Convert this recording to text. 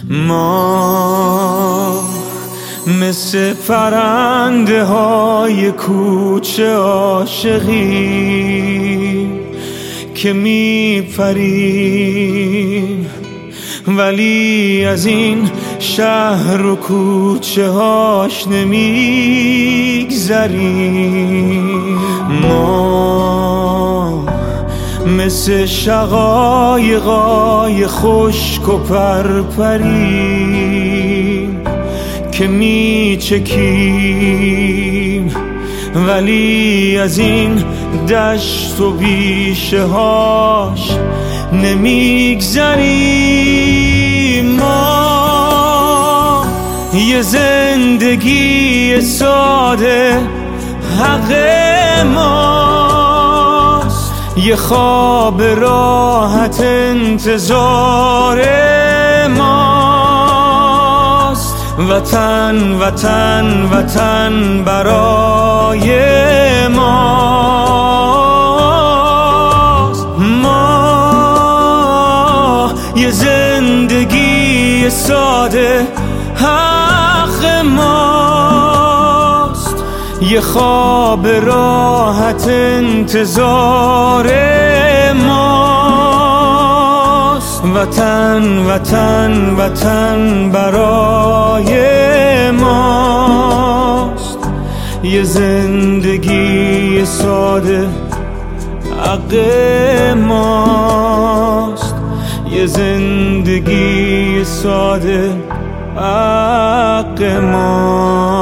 ما مثل پرنده های کوچه عاشقیم که میپریم، ولی از این شهر و کوچه هاش نمیگذریم. ما مثل شقایقای خشک و پرپریم که میچکیم، ولی از این دشت و بیشه هاش نمیگذریم. ما یه زندگی ساده حق ماست، یه خواب راحت انتظار ماست. وطن وطن وطن برای ماست. ما یه زندگی ساده حق ماست، یه خواب راحت انتظار ماست. وطن وطن وطن برای ماست، یه زندگی ساده حق ماست، یه زندگی ساده حق ماست.